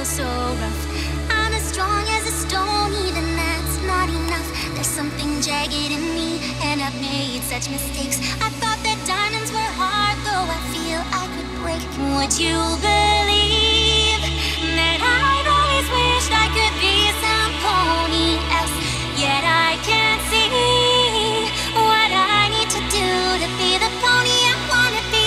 so rough. I'm as strong as a stone, even that's not enough. There's something jagged in me, and I've made such mistakes. I thought that diamonds were hard, though I feel I could break. Would you believe that I've always wished I could be some pony else? Yet I can't see what I need to do to be the pony I wanna be.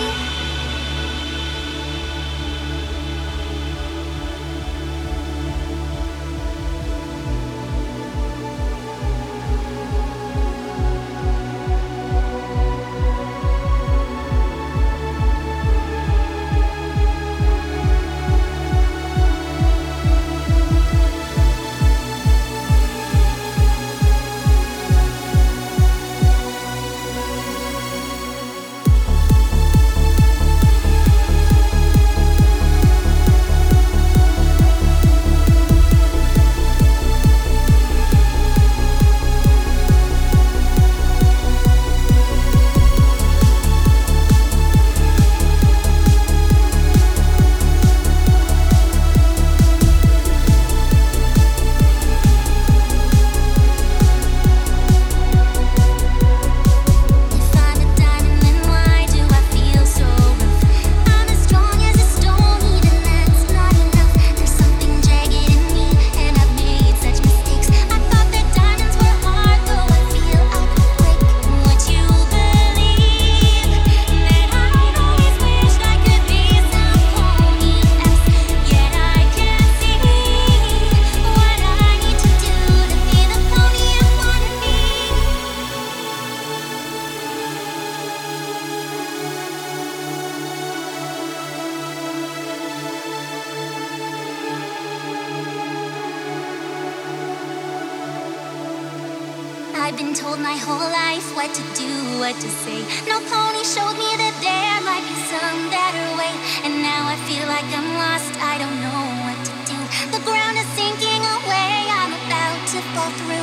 I've been told my whole life what to do, what to say. No pony showed me that there might be some better way. And now I feel like I'm lost, I don't know what to do. The ground is sinking away, I'm about to fall through.